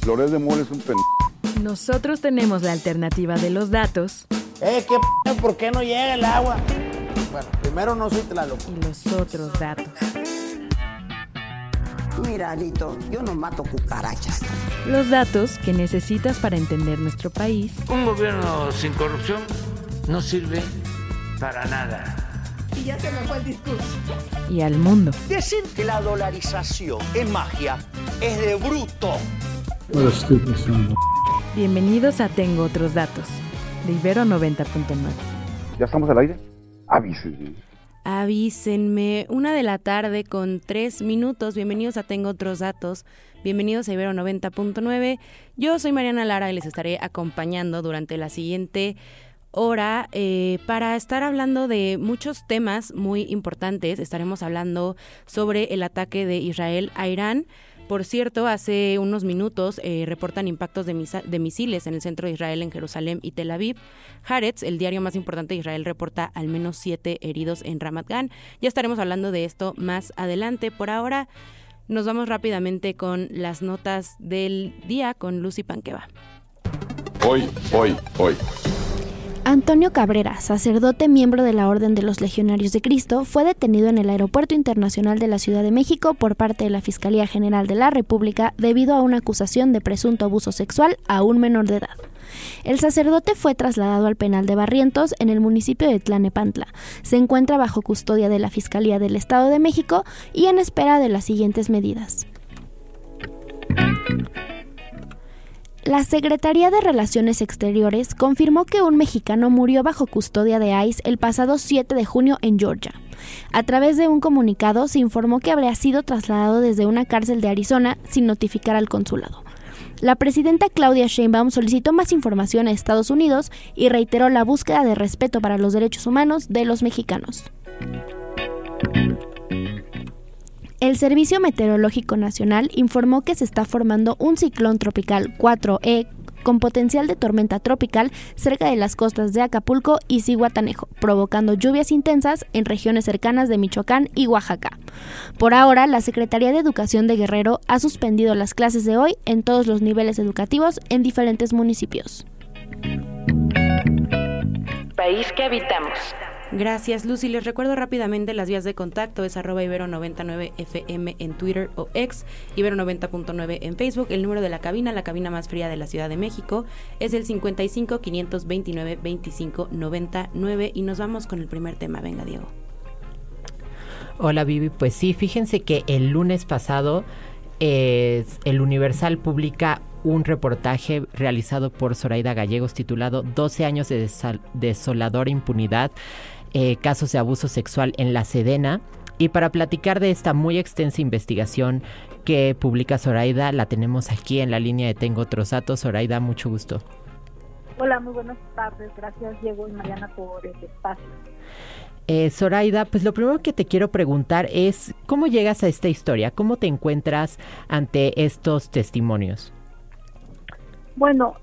Loret de Mola es un Nosotros tenemos la alternativa de los datos. ¿Por qué no llega el agua? Bueno, primero no soy Tlaloc. Y los otros datos. Mira, Alito, yo no mato cucarachas. Los datos que necesitas para entender nuestro país. Un gobierno sin corrupción no sirve para nada. Y ya se me fue el discurso. Y al mundo. Decir que la dolarización es magia es de bruto. Bienvenidos a Tengo Otros Datos, de Ibero 90.9. ¿Ya estamos al aire? Avísenme. Avísenme, 1:00 con 3 minutos. Bienvenidos a Tengo Otros Datos. Bienvenidos a Ibero 90.9. Yo soy Mariana Lara y les estaré acompañando durante la siguiente hora para estar hablando de muchos temas muy importantes. Estaremos hablando sobre el ataque de Israel a Irán. Por cierto, hace unos minutos reportan impactos de misiles en el centro de Israel, en Jerusalén y Tel Aviv. Haaretz, el diario más importante de Israel, reporta al menos 7 heridos en Ramat Gan. Ya estaremos hablando de esto más adelante. Por ahora, nos vamos rápidamente con las notas del día con Lucy Panqueva. Hoy. Antonio Cabrera, sacerdote miembro de la Orden de los Legionarios de Cristo, fue detenido en el Aeropuerto Internacional de la Ciudad de México por parte de la Fiscalía General de la República debido a una acusación de presunto abuso sexual a un menor de edad. El sacerdote fue trasladado al penal de Barrientos en el municipio de Tlalnepantla. Se encuentra bajo custodia de la Fiscalía del Estado de México y en espera de las siguientes medidas. La Secretaría de Relaciones Exteriores confirmó que un mexicano murió bajo custodia de ICE el pasado 7 de junio en Georgia. A través de un comunicado se informó que habría sido trasladado desde una cárcel de Arizona sin notificar al consulado. La presidenta Claudia Sheinbaum solicitó más información a Estados Unidos y reiteró la búsqueda de respeto para los derechos humanos de los mexicanos. El Servicio Meteorológico Nacional informó que se está formando un ciclón tropical 4E con potencial de tormenta tropical cerca de las costas de Acapulco y Zihuatanejo, provocando lluvias intensas en regiones cercanas de Michoacán y Oaxaca. Por ahora, la Secretaría de Educación de Guerrero ha suspendido las clases de hoy en todos los niveles educativos en diferentes municipios. País que habitamos. Gracias, Lucy. Les recuerdo rápidamente las vías de contacto. Es @ibero99fm en Twitter o X, Ibero90.9 en Facebook. El número de la cabina más fría de la Ciudad de México, es el 55 529 25 99. Y nos vamos con el primer tema. Venga, Diego. Hola, Vivi. Pues sí, fíjense que el lunes pasado el Universal publica un reportaje realizado por Zoraida Gallegos titulado 12 años de desoladora impunidad, casos de abuso sexual en la Sedena. Y para platicar de esta muy extensa investigación que publica Zoraida, la tenemos aquí en la línea de Tengo Otros Datos. Zoraida, mucho gusto. Hola, muy buenas tardes. Gracias, Diego y Mariana, por el espacio. Zoraida, pues lo primero que te quiero preguntar es, ¿cómo llegas a esta historia? ¿Cómo te encuentras ante estos testimonios? Bueno,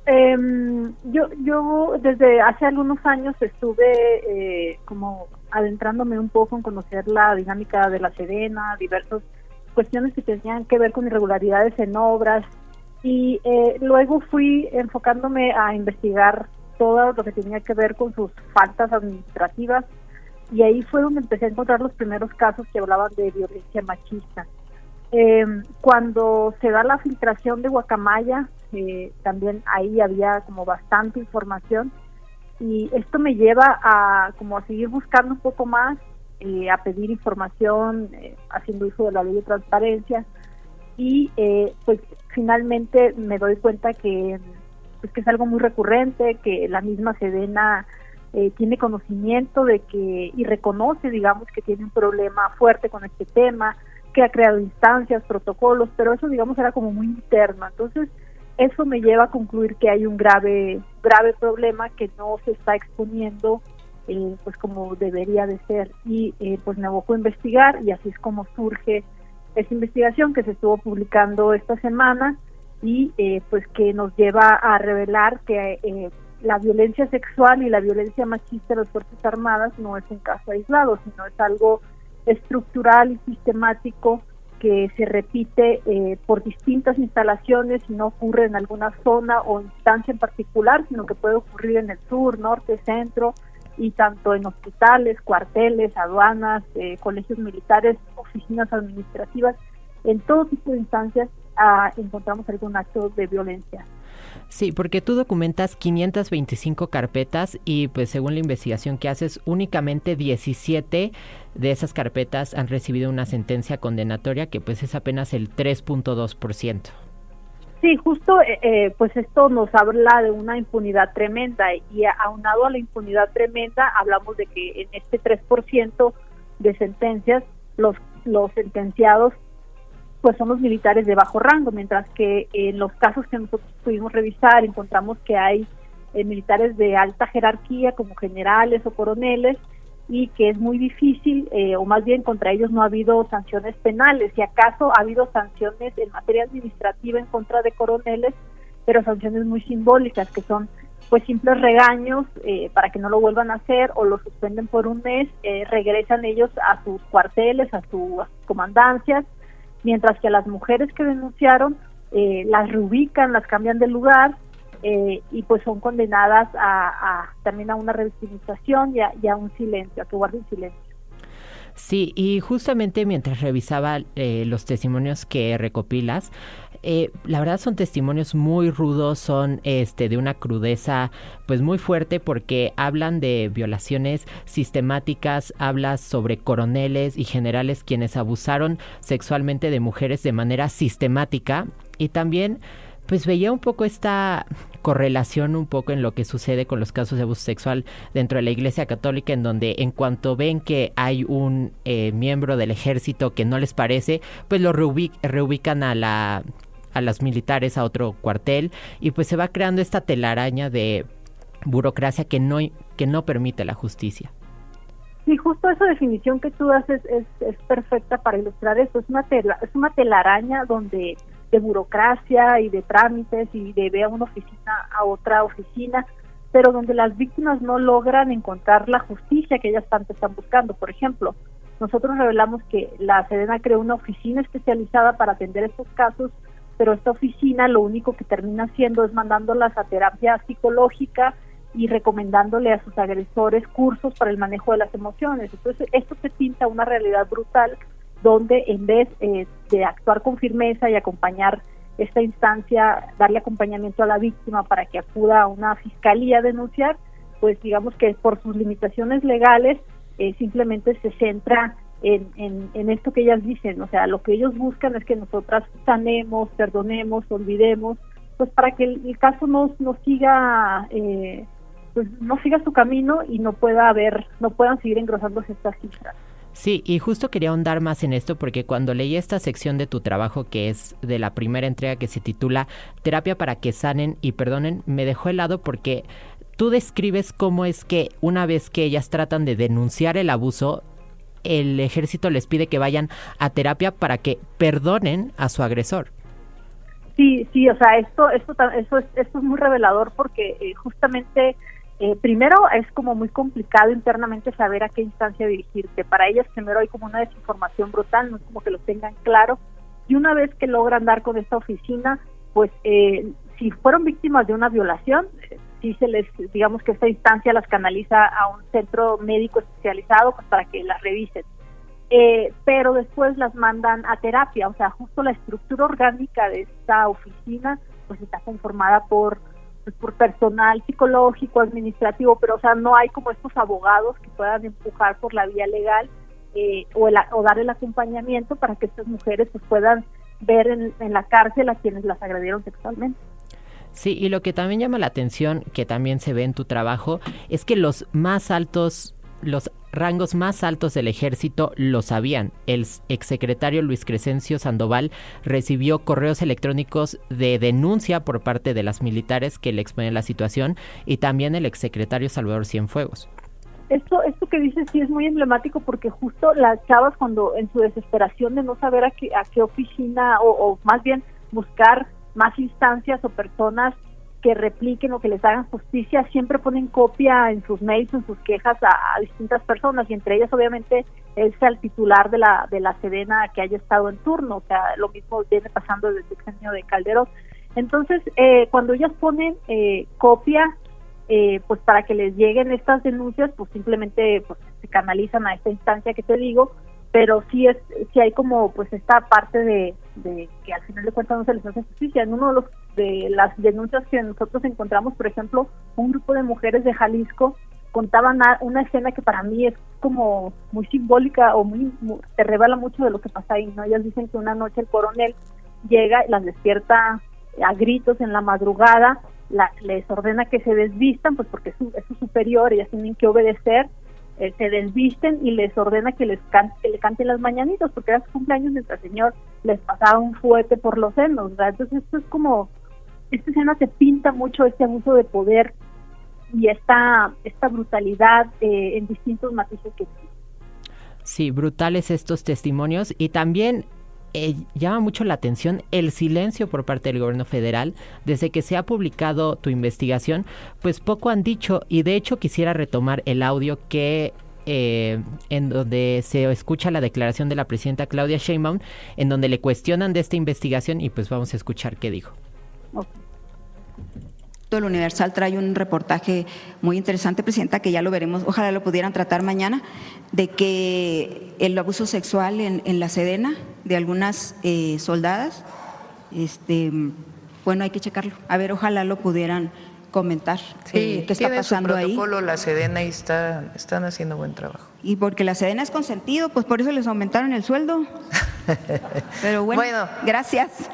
yo desde hace algunos años estuve como adentrándome un poco en conocer la dinámica de la Sedena, diversas cuestiones que tenían que ver con irregularidades en obras, y luego fui enfocándome a investigar todo lo que tenía que ver con sus faltas administrativas, y ahí fue donde empecé a encontrar los primeros casos que hablaban de violencia machista. Cuando se da la filtración de Guacamaya, también ahí había como bastante información, y esto me lleva a como a seguir buscando un poco más, a pedir información, haciendo uso de la ley de transparencia, y pues finalmente me doy cuenta que es algo muy recurrente, que la misma Sedena tiene conocimiento de que, y reconoce, digamos, que tiene un problema fuerte con este tema, que ha creado instancias, protocolos, pero eso, digamos, era como muy interno. Entonces, eso me lleva a concluir que hay un grave problema que no se está exponiendo pues como debería de ser, y pues me aboco a investigar, y así es como surge esta investigación que se estuvo publicando esta semana, y pues que nos lleva a revelar que la violencia sexual y la violencia machista de las Fuerzas Armadas no es un caso aislado, sino es algo estructural y sistemático que se repite por distintas instalaciones y no ocurre en alguna zona o instancia en particular, sino que puede ocurrir en el sur, norte, centro, y tanto en hospitales, cuarteles, aduanas, colegios militares, oficinas administrativas, en todo tipo de instancias encontramos algún acto de violencia. Sí, porque tú documentas 525 carpetas y pues según la investigación que haces, únicamente 17 de esas carpetas han recibido una sentencia condenatoria, que pues es apenas el 3.2%. Sí, justo pues esto nos habla de una impunidad tremenda, y aunado a la impunidad tremenda hablamos de que en este 3% de sentencias los sentenciados pues son los militares de bajo rango, mientras que en los casos que nosotros pudimos revisar encontramos que hay militares de alta jerarquía como generales o coroneles, y que es muy difícil, o más bien contra ellos no ha habido sanciones penales. Si acaso ha habido sanciones en materia administrativa en contra de coroneles, pero sanciones muy simbólicas, que son pues simples regaños para que no lo vuelvan a hacer, o lo suspenden por un mes, regresan ellos a sus cuarteles, a sus comandancias, mientras que a las mujeres que denunciaron las reubican, las cambian de lugar, y pues son condenadas también a una revictimización y a un silencio, a que guarden silencio. Sí, y justamente mientras revisaba los testimonios que recopilas, la verdad son testimonios muy rudos, son de una crudeza pues muy fuerte, porque hablan de violaciones sistemáticas, hablas sobre coroneles y generales quienes abusaron sexualmente de mujeres de manera sistemática, y también pues veía un poco esta correlación un poco en lo que sucede con los casos de abuso sexual dentro de la Iglesia Católica, en donde en cuanto ven que hay un miembro del ejército que no les parece, pues lo reubican a las militares a otro cuartel, y pues se va creando esta telaraña de burocracia que no permite la justicia. Sí, justo esa definición que tú haces es perfecta para ilustrar eso. Es una telaraña donde de burocracia y de trámites y de ir a una oficina a otra oficina, pero donde las víctimas no logran encontrar la justicia que ellas tanto están buscando. Por ejemplo, nosotros revelamos que la Sedena creó una oficina especializada para atender estos casos, pero esta oficina lo único que termina haciendo es mandándolas a terapia psicológica y recomendándole a sus agresores cursos para el manejo de las emociones. Entonces, esto se pinta una realidad brutal, donde en vez de actuar con firmeza y acompañar esta instancia, darle acompañamiento a la víctima para que acuda a una fiscalía a denunciar, pues digamos que por sus limitaciones legales simplemente se centra en esto que ellas dicen. O sea, lo que ellos buscan es que nosotras sanemos, perdonemos, olvidemos, pues para que el caso no siga pues no siga su camino y no puedan seguir engrosándose estas cifras. Sí, y justo quería ahondar más en esto, porque cuando leí esta sección de tu trabajo, que es de la primera entrega, que se titula Terapia para que sanen y perdonen, me dejó helado, porque tú describes cómo es que una vez que ellas tratan de denunciar el abuso, el ejército les pide que vayan a terapia para que perdonen a su agresor. Sí, o sea, esto es muy revelador, porque justamente primero es como muy complicado internamente saber a qué instancia dirigirte. Para ellas primero hay como una desinformación brutal, no es como que lo tengan claro, y una vez que logran dar con esta oficina, pues si fueron víctimas de una violación, sí se les, digamos que esta instancia las canaliza a un centro médico especializado pues para que las revisen, pero después las mandan a terapia. O sea, justo la estructura orgánica de esta oficina pues está conformada por personal psicológico, administrativo, pero o sea, no hay como estos abogados que puedan empujar por la vía legal o dar el acompañamiento para que estas mujeres pues puedan ver en la cárcel a quienes las agredieron sexualmente. Sí, y lo que también llama la atención, que también se ve en tu trabajo, es que los rangos más altos del ejército lo sabían. El exsecretario Luis Crescencio Sandoval recibió correos electrónicos de denuncia por parte de las militares que le exponen la situación, y también el exsecretario Salvador Cienfuegos. Esto que dices sí es muy emblemático, porque justo las chavas, cuando en su desesperación de no saber a qué oficina o más bien buscar más instancias o personas que repliquen o que les hagan justicia, siempre ponen copia en sus mails, en sus quejas a distintas personas, y entre ellas obviamente es el titular de la Sedena que haya estado en turno. O sea, lo mismo viene pasando desde el sexenio de Calderón. Entonces, cuando ellas ponen copia, pues para que les lleguen estas denuncias, pues simplemente pues, se canalizan a esta instancia que te digo, pero sí hay como pues esta parte de que al final de cuentas no se les hace justicia. En uno de las denuncias que nosotros encontramos, por ejemplo, un grupo de mujeres de Jalisco contaban una escena que para mí es como muy simbólica o muy te revela mucho de lo que pasa ahí, ¿no? Ellas dicen que una noche el coronel llega y las despierta a gritos en la madrugada, les ordena que se desvistan, pues porque es su superior, ellas tienen que obedecer, se desvisten y les ordena que le canten las mañanitas, porque era su cumpleaños mientras el señor les pasaba un fuete por los senos, ¿verdad? Entonces esto es como, esta escena te pinta mucho este abuso de poder y esta brutalidad en distintos matices que tiene. Sí, brutales estos testimonios, y también llama mucho la atención el silencio por parte del gobierno federal. Desde que se ha publicado tu investigación, pues poco han dicho, y de hecho quisiera retomar el audio que en donde se escucha la declaración de la presidenta Claudia Sheinbaum, en donde le cuestionan de esta investigación, y pues vamos a escuchar qué dijo. Okay. El Universal trae un reportaje muy interesante, presidenta, que ya lo veremos, ojalá lo pudieran tratar mañana, de que el abuso sexual en la Sedena de algunas soldadas, bueno, hay que checarlo. A ver, ojalá lo pudieran comentar. Sí, ¿qué está pasando ahí? Tiene su protocolo la Sedena y están haciendo buen trabajo. Y porque la Sedena es consentido, pues por eso les aumentaron el sueldo. Pero bueno, gracias.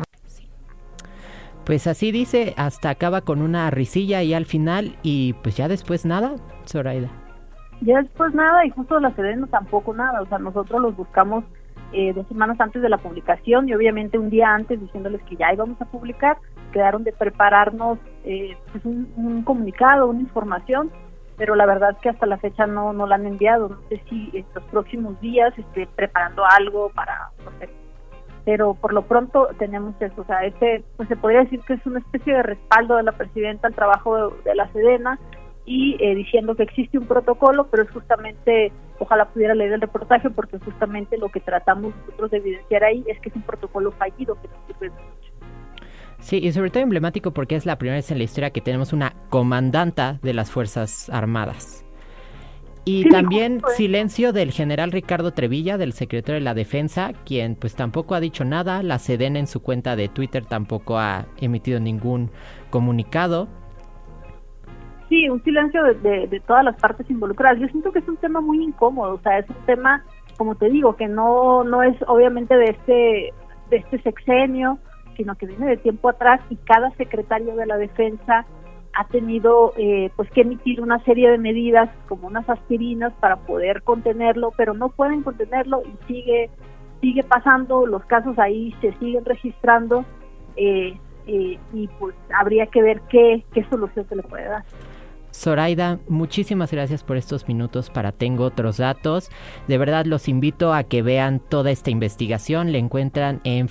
Pues así dice, hasta acaba con una risilla y al final, y pues ya después nada, Zoraida. Ya después nada, y justo la Sedena tampoco nada. O sea, nosotros los buscamos 2 semanas antes de la publicación, y obviamente un día antes diciéndoles que ya íbamos a publicar. Quedaron de prepararnos pues un comunicado, una información, pero la verdad es que hasta la fecha no la han enviado. No sé si estos próximos días esté preparando algo para, no sé, pero por lo pronto tenemos eso. O sea, pues se podría decir que es una especie de respaldo de la presidenta al trabajo de la Sedena, y diciendo que existe un protocolo, pero es justamente, ojalá pudiera leer el reportaje, porque justamente lo que tratamos nosotros de evidenciar ahí es que es un protocolo fallido que no sirve de mucho. Sí, y sobre todo emblemático porque es la primera vez en la historia que tenemos una comandanta de las Fuerzas Armadas. Y sí, también silencio del general Ricardo Trevilla, del secretario de la Defensa, quien pues tampoco ha dicho nada. La Sedena en su cuenta de Twitter tampoco ha emitido ningún comunicado. Sí, un silencio de todas las partes involucradas. Yo siento que es un tema muy incómodo. O sea, es un tema, como te digo, que no es obviamente de este sexenio, sino que viene de tiempo atrás, y cada secretario de la Defensa ha tenido pues que emitir una serie de medidas como unas aspirinas para poder contenerlo, pero no pueden contenerlo, y sigue pasando, los casos ahí se siguen registrando, y pues habría que ver qué solución se le puede dar. Zoraida, muchísimas gracias por estos minutos para Tengo Otros Datos. De verdad los invito a que vean toda esta investigación. La encuentran en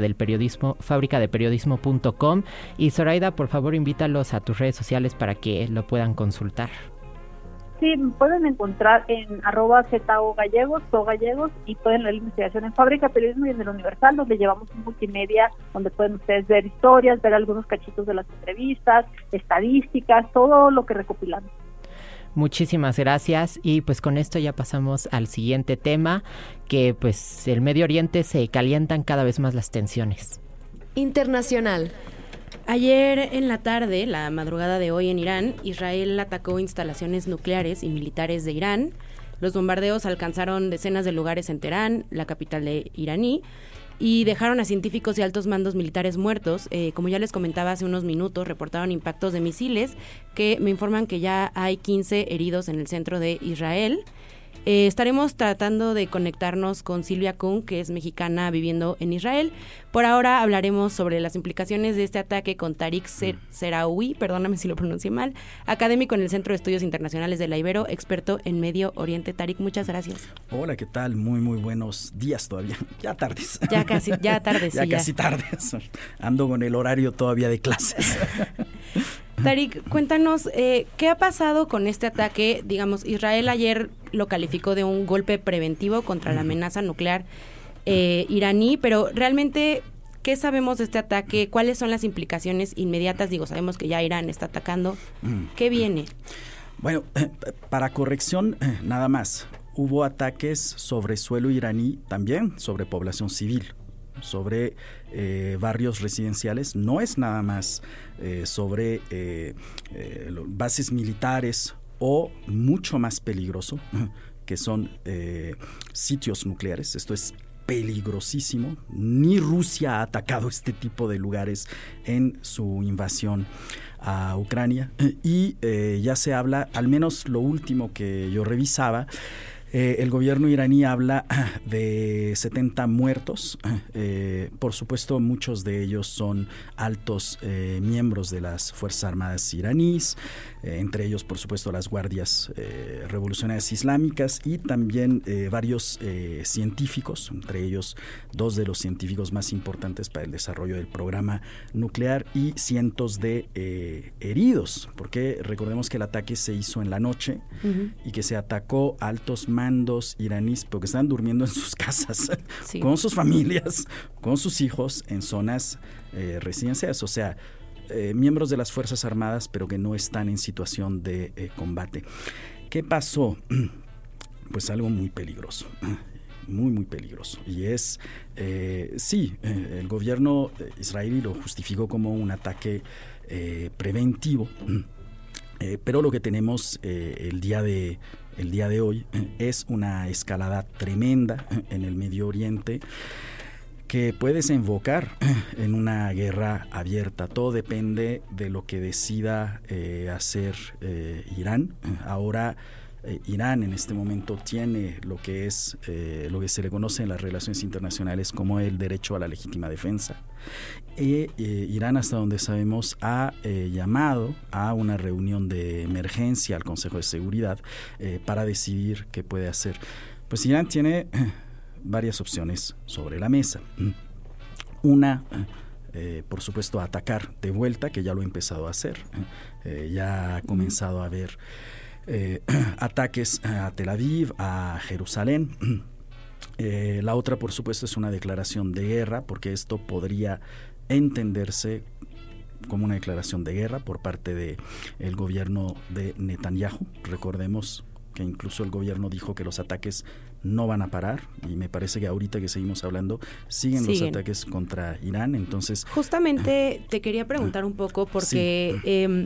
fábricadeperiodismo.com. Y Zoraida, por favor, invítalos a tus redes sociales para que lo puedan consultar. Sí, me pueden encontrar en @ZOGallegos, y pueden leer la investigación en Fábrica de Periodismo y en el Universal, donde llevamos un multimedia donde pueden ustedes ver historias, ver algunos cachitos de las entrevistas, estadísticas, todo lo que recopilamos. Muchísimas gracias, y pues con esto ya pasamos al siguiente tema, que pues el Medio Oriente se calientan cada vez más las tensiones. Internacional. Ayer en la tarde, la madrugada de hoy en Irán, Israel atacó instalaciones nucleares y militares de Irán. Los bombardeos alcanzaron decenas de lugares en Teherán, la capital iraní, y dejaron a científicos y altos mandos militares muertos. Como ya les comentaba hace unos minutos, reportaron impactos de misiles, que me informan que ya hay 15 heridos en el centro de Israel. Estaremos tratando de conectarnos con Silvia Kuhn, que es mexicana viviendo en Israel. Por ahora hablaremos sobre las implicaciones de este ataque con Tariq Seraoui, perdóname si lo pronuncié mal, académico en el Centro de Estudios Internacionales de la Ibero, experto en Medio Oriente. Tariq, muchas gracias. Hola, ¿qué tal? Muy buenos días todavía. Ya tardes. Ya tardes. Casi tardes. Ando con el horario todavía de clases. Tarik, cuéntanos, ¿qué ha pasado con este ataque? Digamos, Israel ayer lo calificó de un golpe preventivo contra la amenaza nuclear iraní, pero realmente, ¿qué sabemos de este ataque? ¿Cuáles son las implicaciones inmediatas? Digo, sabemos que ya Irán está atacando. ¿Qué viene? Bueno, para corrección, nada más. Hubo ataques sobre suelo iraní, también sobre población civil, sobre barrios residenciales. No es nada más sobre bases militares o mucho más peligroso, que son sitios nucleares. Esto es peligrosísimo. Ni Rusia ha atacado este tipo de lugares en su invasión a Ucrania. Y ya se habla, al menos lo último que yo revisaba, el gobierno iraní habla de 70 muertos. Por supuesto, muchos de ellos son altos miembros de las Fuerzas Armadas iraníes, entre ellos, por supuesto, las guardias revolucionarias islámicas y también varios científicos, entre ellos 2 de los científicos más importantes para el desarrollo del programa nuclear, y cientos de heridos, porque recordemos que el ataque se hizo en la noche y que se atacó a altos mandos iraníes porque están durmiendo en sus casas, con sus familias, con sus hijos, en zonas residenciales, o sea, miembros de las Fuerzas Armadas, pero que no están en situación de combate. ¿Qué pasó? Pues algo muy peligroso, muy peligroso, y es, el gobierno israelí lo justificó como un ataque preventivo, pero lo que tenemos el día de hoy es una escalada tremenda en el Medio Oriente que puede desembocar en una guerra abierta. Todo depende de lo que decida hacer Irán. Ahora Irán en este momento tiene lo que es lo que se le conoce en las relaciones internacionales como el derecho a la legítima defensa. Irán, hasta donde sabemos, ha llamado a una reunión de emergencia al Consejo de Seguridad para decidir qué puede hacer. Pues Irán tiene varias opciones sobre la mesa. Una, por supuesto, atacar de vuelta, que ya lo ha empezado a hacer. Ya ha comenzado a haber ataques a Tel Aviv, a Jerusalén. La otra, por supuesto, es una declaración de guerra, porque esto podría entenderse como una declaración de guerra por parte del gobierno de Netanyahu. Recordemos que incluso el gobierno dijo que los ataques no van a parar, y me parece que ahorita que seguimos hablando siguen los ataques contra Irán. Entonces, justamente te quería preguntar un poco porque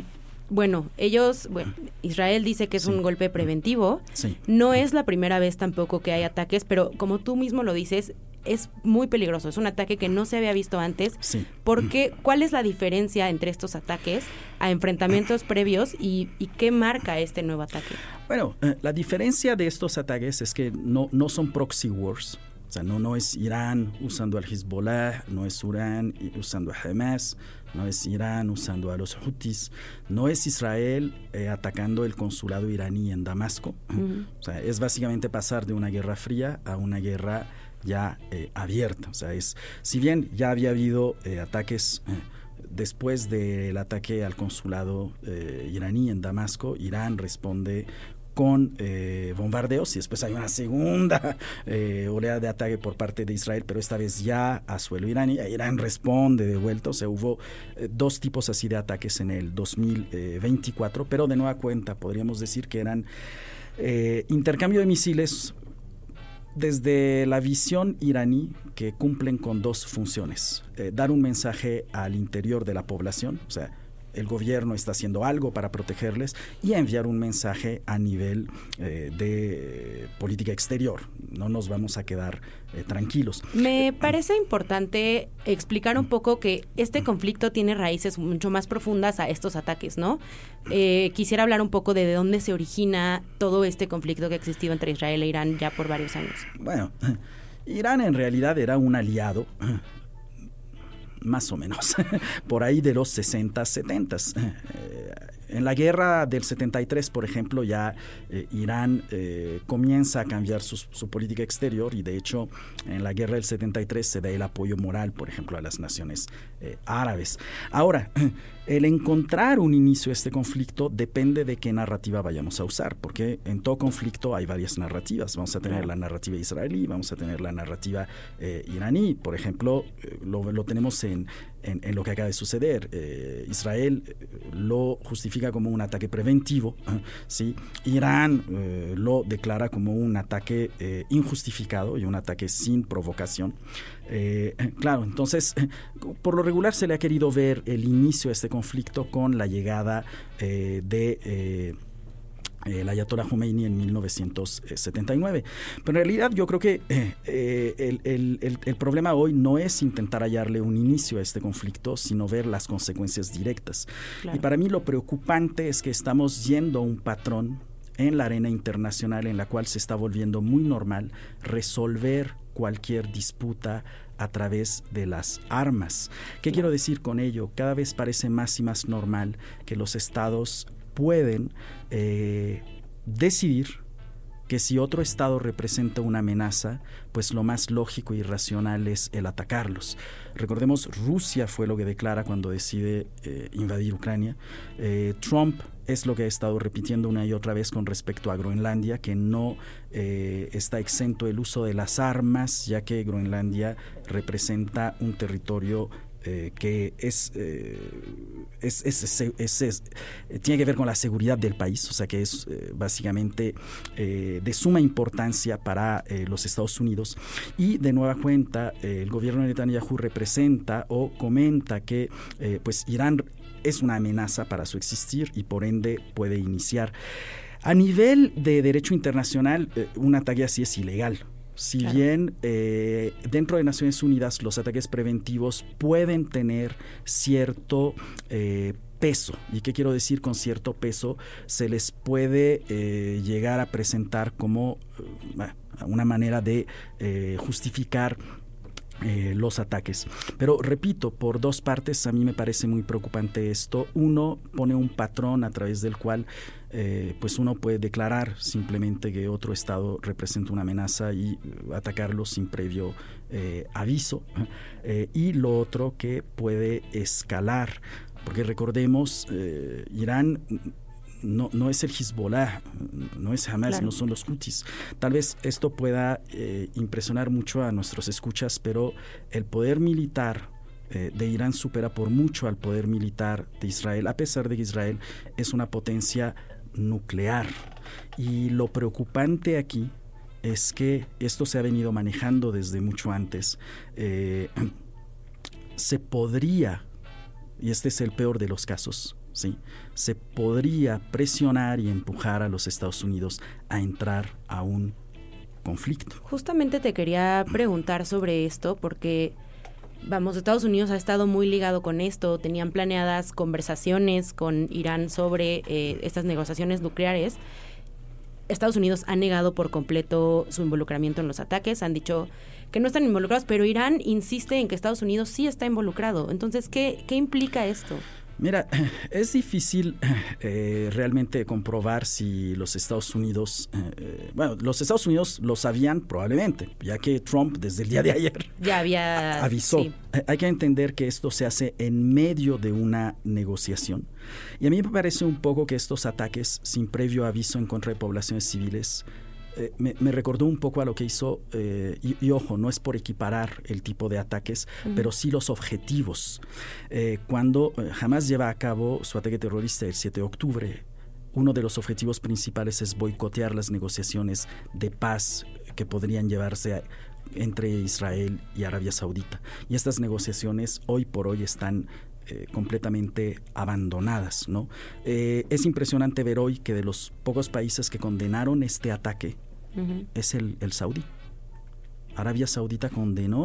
Israel dice que es un golpe preventivo. No es la primera vez tampoco que hay ataques, pero como tú mismo lo dices, es muy peligroso. Es un ataque que no se había visto antes. ¿Cuál es la diferencia entre estos ataques a enfrentamientos previos y qué marca este nuevo ataque? Bueno, la diferencia de estos ataques es que no son proxy wars. O sea, no es Irán usando al Hezbollah, no es Irán usando a Hamas, no es Irán usando a los Houthis, no es Israel atacando el consulado iraní en Damasco. O sea, es básicamente pasar de una guerra fría a una guerra ya abierta. O sea, si bien ya había habido ataques después del ataque al consulado iraní en Damasco, Irán responde con bombardeos, y después hay una segunda oleada de ataque por parte de Israel, pero esta vez ya a suelo iraní. Irán responde de vuelta. O sea, hubo 2 tipos así de ataques en el 2024, pero de nueva cuenta podríamos decir que eran intercambio de misiles desde la visión iraní, que cumplen con 2 funciones: dar un mensaje al interior de la población, o sea, el gobierno está haciendo algo para protegerles, y enviar un mensaje a nivel de política exterior. No nos vamos a quedar tranquilos. Me parece importante explicar un poco que este conflicto tiene raíces mucho más profundas a estos ataques, ¿no? Quisiera hablar un poco de dónde se origina todo este conflicto que ha existido entre Israel e Irán ya por varios años. Bueno, Irán en realidad era un aliado, más o menos, por ahí de los 60, 70. En la guerra del 73, por ejemplo, ya Irán comienza a cambiar su política exterior y de hecho en la guerra del 73 se da el apoyo moral, por ejemplo, a las naciones árabes. Ahora, el encontrar un inicio a este conflicto depende de qué narrativa vayamos a usar, porque en todo conflicto hay varias narrativas. Vamos a tener la narrativa israelí, vamos a tener la narrativa iraní. Por ejemplo, lo tenemos en lo que acaba de suceder. Israel lo justifica como un ataque preventivo, ¿sí? Irán lo declara como un ataque injustificado y un ataque sin provocación. Claro, entonces, por lo regular se le ha querido ver el inicio de este conflicto con la llegada de el Ayatollah Khomeini en 1979. Pero en realidad yo creo que el problema hoy no es intentar hallarle un inicio a este conflicto, sino ver las consecuencias directas. Claro. Y para mí lo preocupante es que estamos yendo a un patrón en la arena internacional en la cual se está volviendo muy normal resolver cualquier disputa a través de las armas. ¿Qué quiero decir con ello? Cada vez parece más y más normal que los estados pueden decidir que si otro estado representa una amenaza, pues lo más lógico y racional es el atacarlos. Recordemos, Rusia fue lo que declara cuando decide invadir Ucrania. Trump es lo que ha estado repitiendo una y otra vez con respecto a Groenlandia, que no está exento del uso de las armas, ya que Groenlandia representa un territorio que tiene que ver con la seguridad del país, o sea que es básicamente de suma importancia para los Estados Unidos. Y de nueva cuenta, el gobierno de Netanyahu representa o comenta que pues Irán es una amenaza para su existir y por ende puede iniciar. A nivel de derecho internacional, un ataque así es ilegal. Si claro. Bien dentro de Naciones Unidas los ataques preventivos pueden tener cierto peso. ¿Y qué quiero decir con cierto peso? Se les puede llegar a presentar como una manera de justificar los ataques. Pero repito, por dos partes a mí me parece muy preocupante esto. Uno, pone un patrón a través del cual pues uno puede declarar simplemente que otro estado representa una amenaza y atacarlo sin previo aviso. Y lo otro, que puede escalar, porque recordemos, Irán no es el Hezbollah, no es Hamas, claro. No son los Houthis. Tal vez esto pueda impresionar mucho a nuestros escuchas, pero el poder militar de Irán supera por mucho al poder militar de Israel, a pesar de que Israel es una potencia nuclear. Y lo preocupante aquí es que esto se ha venido manejando desde mucho antes. Se podría, y este es el peor de los casos, ¿sí?, se podría presionar y empujar a los Estados Unidos a entrar a un conflicto. Justamente te quería preguntar sobre esto porque, vamos, Estados Unidos ha estado muy ligado con esto. Tenían planeadas conversaciones con Irán sobre estas negociaciones nucleares. Estados Unidos ha negado por completo su involucramiento en los ataques. Han dicho que no están involucrados, pero Irán insiste en que Estados Unidos sí está involucrado. Entonces, ¿qué implica esto? Mira, es difícil realmente comprobar si los Estados Unidos, los Estados Unidos lo sabían probablemente, ya que Trump desde el día de ayer ya había avisó. Sí. Hay que entender que esto se hace en medio de una negociación. Y a mí me parece un poco que estos ataques sin previo aviso en contra de poblaciones civiles me recordó un poco a lo que hizo, y ojo, no es por equiparar el tipo de ataques, pero sí los objetivos. Cuando Hamas lleva a cabo su ataque terrorista el 7 de octubre, uno de los objetivos principales es boicotear las negociaciones de paz que podrían llevarse entre Israel y Arabia Saudita. Y estas negociaciones hoy por hoy están completamente abandonadas, ¿no? Es impresionante ver hoy que de los pocos países que condenaron este ataque es el saudí. Arabia Saudita condenó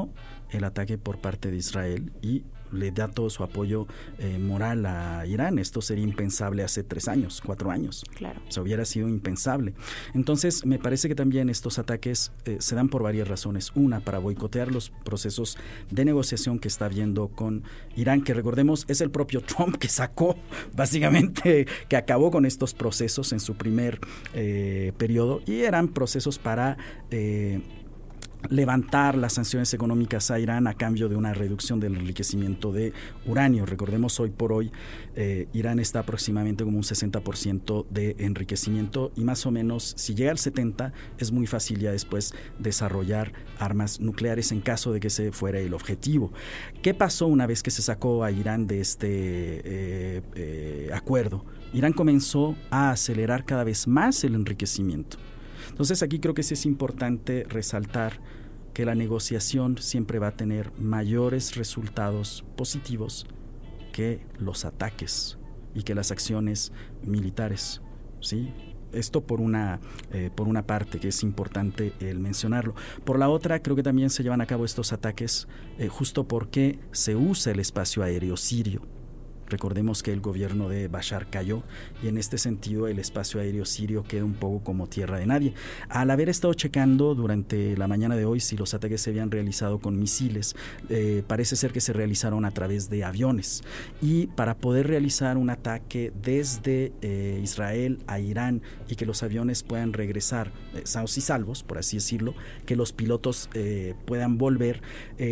el ataque por parte de Israel y le da todo su apoyo moral a Irán. Esto sería impensable hace 3 años, 4 años. Claro. O sea, hubiera sido impensable. Entonces, me parece que también estos ataques se dan por varias razones. Una, para boicotear los procesos de negociación que está habiendo con Irán, que recordemos es el propio Trump que sacó, básicamente, que acabó con estos procesos en su primer periodo, y eran procesos para levantar las sanciones económicas a Irán a cambio de una reducción del enriquecimiento de uranio. Recordemos, hoy por hoy Irán está aproximadamente como un 60% de enriquecimiento, y más o menos si llega al 70% es muy fácil ya después desarrollar armas nucleares en caso de que ese fuera el objetivo. ¿Qué pasó una vez que se sacó a Irán de este acuerdo? Irán comenzó a acelerar cada vez más el enriquecimiento. Entonces aquí creo que sí es importante resaltar que la negociación siempre va a tener mayores resultados positivos que los ataques y que las acciones militares, ¿sí? Esto por una parte, que es importante el mencionarlo. Por la otra, creo que también se llevan a cabo estos ataques justo porque se usa el espacio aéreo sirio. Recordemos que el gobierno de Bashar cayó, y en este sentido el espacio aéreo sirio queda un poco como tierra de nadie. Al haber estado checando durante la mañana de hoy si los ataques se habían realizado con misiles, parece ser que se realizaron a través de aviones, y para poder realizar un ataque desde Israel a Irán y que los aviones puedan regresar sanos y salvos, por así decirlo, que los pilotos puedan volver,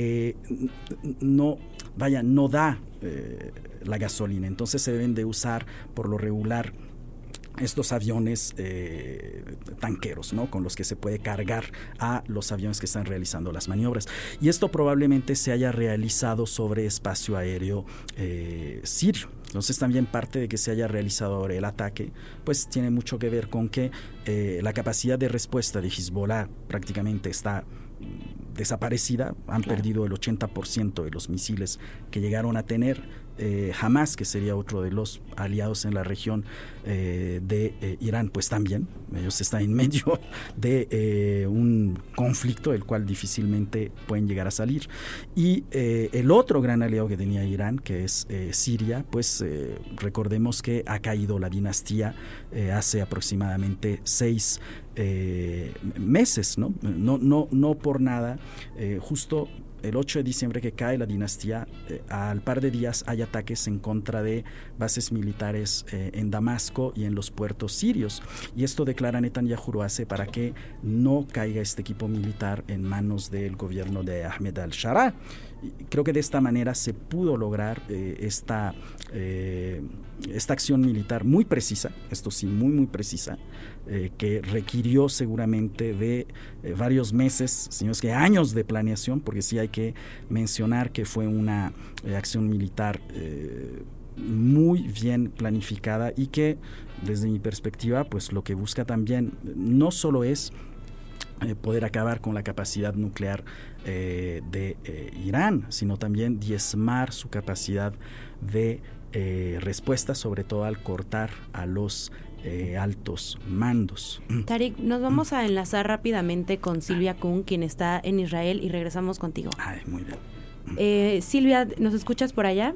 no da la gasolina. Entonces se deben de usar por lo regular estos aviones tanqueros, ¿no?, con los que se puede cargar a los aviones que están realizando las maniobras. Y esto probablemente se haya realizado sobre espacio aéreo sirio. Entonces también parte de que se haya realizado ahora el ataque, pues tiene mucho que ver con que la capacidad de respuesta de Hezbollah prácticamente está desaparecida. Han perdido el 80% de los misiles que llegaron a tener. Hamas, que sería otro de los aliados en la región de Irán, pues también ellos están en medio de un conflicto del cual difícilmente pueden llegar a salir. Y el otro gran aliado que tenía Irán, que es Siria, pues recordemos que ha caído la dinastía hace aproximadamente 6 meses, ¿no? No por nada, justo el 8 de diciembre que cae la dinastía, al par de días hay ataques en contra de bases militares en Damasco y en los puertos sirios, y esto declara Netanyahu lo hace para que no caiga este equipo militar en manos del gobierno de Ahmed al-Sharaa. Creo que de esta manera se pudo lograr esta acción militar muy precisa, esto sí, muy precisa, que requirió seguramente de varios meses, sino es que años de planeación, porque sí hay que mencionar que fue una acción militar muy bien planificada, y que desde mi perspectiva pues lo que busca también no solo es poder acabar con la capacidad nuclear de Irán, sino también diezmar su capacidad de respuesta, sobre todo al cortar a los altos mandos. Tarik, nos vamos a enlazar rápidamente con Silvia Kuhn, quien está en Israel, y regresamos contigo. Ay, muy bien. Silvia, ¿nos escuchas por allá?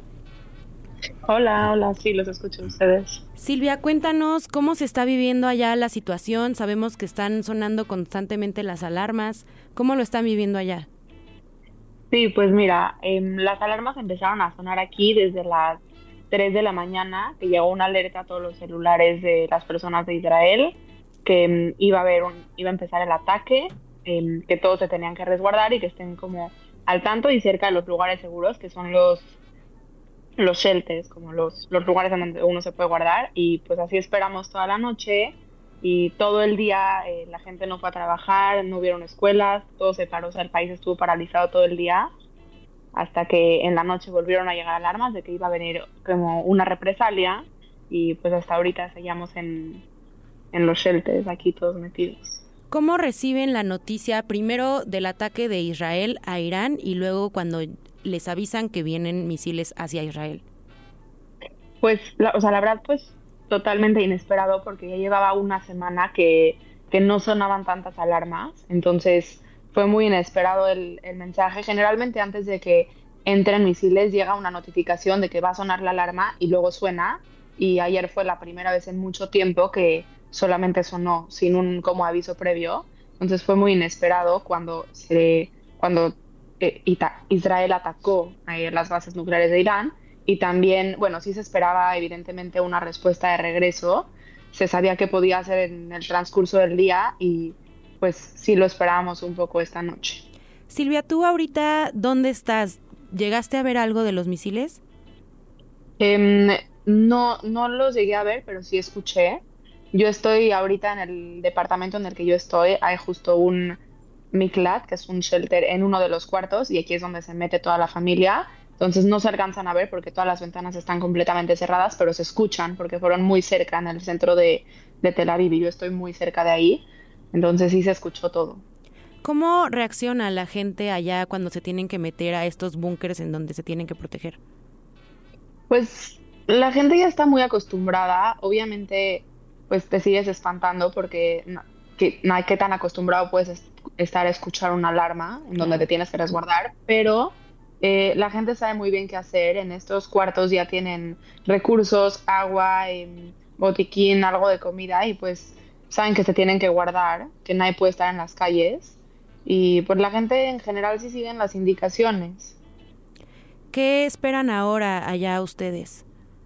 Hola, sí, los escucho a ustedes. Silvia, cuéntanos cómo se está viviendo allá la situación. Sabemos que están sonando constantemente las alarmas. ¿Cómo lo están viviendo allá? Sí, pues mira, las alarmas empezaron a sonar aquí desde las 3 de la mañana, que llegó una alerta a todos los celulares de las personas de Israel, que iba a empezar el ataque, que todos se tenían que resguardar y que estén como al tanto y cerca de los lugares seguros, que son los shelters, como los lugares en donde uno se puede guardar. Y pues así esperamos toda la noche, y todo el día la gente no fue a trabajar, no hubieron escuelas, todo se paró, o sea, el país estuvo paralizado todo el día, hasta que en la noche volvieron a llegar alarmas de que iba a venir como una represalia, y pues hasta ahorita seguíamos en los shelters aquí todos metidos. ¿Cómo reciben la noticia primero del ataque de Israel a Irán y luego cuando les avisan que vienen misiles hacia Israel? Pues, la verdad, pues totalmente inesperado, porque ya llevaba una semana que no sonaban tantas alarmas. Entonces, fue muy inesperado el mensaje. Generalmente antes de que entren misiles llega una notificación de que va a sonar la alarma y luego suena. Y ayer fue la primera vez en mucho tiempo que solamente sonó sin un como aviso previo. Entonces fue muy inesperado cuando Israel atacó las bases nucleares de Irán. Y también, bueno, sí se esperaba evidentemente una respuesta de regreso. Se sabía que podía ser en el transcurso del día y pues sí lo esperábamos un poco esta noche. Silvia, ¿tú ahorita dónde estás? ¿Llegaste a ver algo de los misiles? No los llegué a ver, pero sí escuché. Yo estoy ahorita en el departamento en el que yo estoy. Hay justo un miklat, que es un shelter en uno de los cuartos, y aquí es donde se mete toda la familia. Entonces no se alcanzan a ver porque todas las ventanas están completamente cerradas, pero se escuchan porque fueron muy cerca en el centro de Tel Aviv y yo estoy muy cerca de ahí. Entonces sí se escuchó todo. ¿Cómo reacciona la gente allá cuando se tienen que meter a estos búnkers en donde se tienen que proteger? Pues la gente ya está muy acostumbrada. Obviamente, pues te sigues espantando porque qué tan acostumbrado puedes estar a escuchar una alarma en donde te tienes que resguardar, pero la gente sabe muy bien qué hacer. En estos cuartos ya tienen recursos, agua, botiquín, algo de comida y pues saben que se tienen que guardar, que nadie puede estar en las calles y pues la gente en general sí siguen las indicaciones. ¿Qué esperan ahora allá ustedes?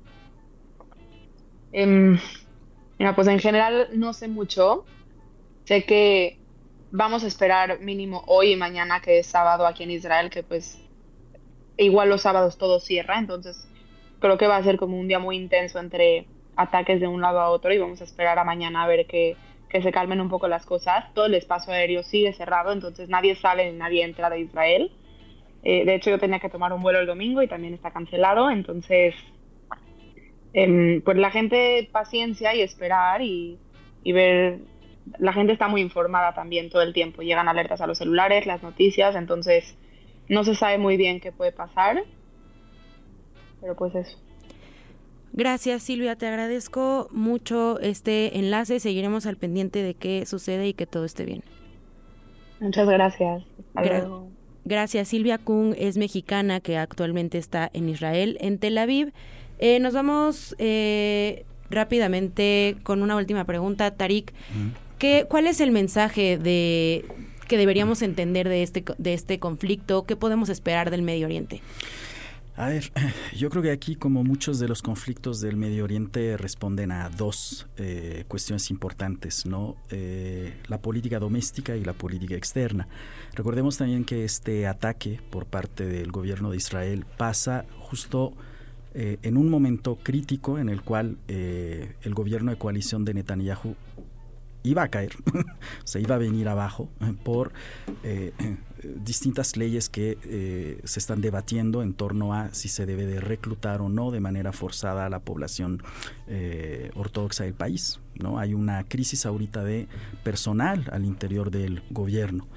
Mira, pues en general no sé mucho. Sé que vamos a esperar mínimo hoy y mañana, que es sábado aquí en Israel, que pues igual los sábados todo cierra, entonces creo que va a ser como un día muy intenso entre ataques de un lado a otro y vamos a esperar a mañana a ver que se calmen un poco las cosas. Todo el espacio aéreo sigue cerrado, entonces nadie sale ni nadie entra de Israel. De hecho, yo tenía que tomar un vuelo el domingo y también está cancelado, entonces pues la gente paciencia y esperar y ver. La gente está muy informada también todo el tiempo, llegan alertas a los celulares, las noticias, entonces no se sabe muy bien qué puede pasar, pero pues eso. Gracias, Silvia, te agradezco mucho este enlace, seguiremos al pendiente de qué sucede y que todo esté bien. Muchas gracias. Gracias. Silvia Kung es mexicana que actualmente está en Israel, en Tel Aviv. Nos vamos rápidamente con una última pregunta, Tarik. ¿Cuál es el mensaje que deberíamos entender de este conflicto? ¿Qué podemos esperar del Medio Oriente? A ver, yo creo que aquí, como muchos de los conflictos del Medio Oriente, responden a dos cuestiones importantes, ¿no? La política doméstica y la política externa. Recordemos también que este ataque por parte del gobierno de Israel pasa justo en un momento crítico en el cual el gobierno de coalición de Netanyahu iba a caer, o sea, iba a venir abajo por distintas leyes que se están debatiendo en torno a si se debe de reclutar o no de manera forzada a la población ortodoxa del país, ¿no? Hay una crisis ahorita de personal al interior del gobierno.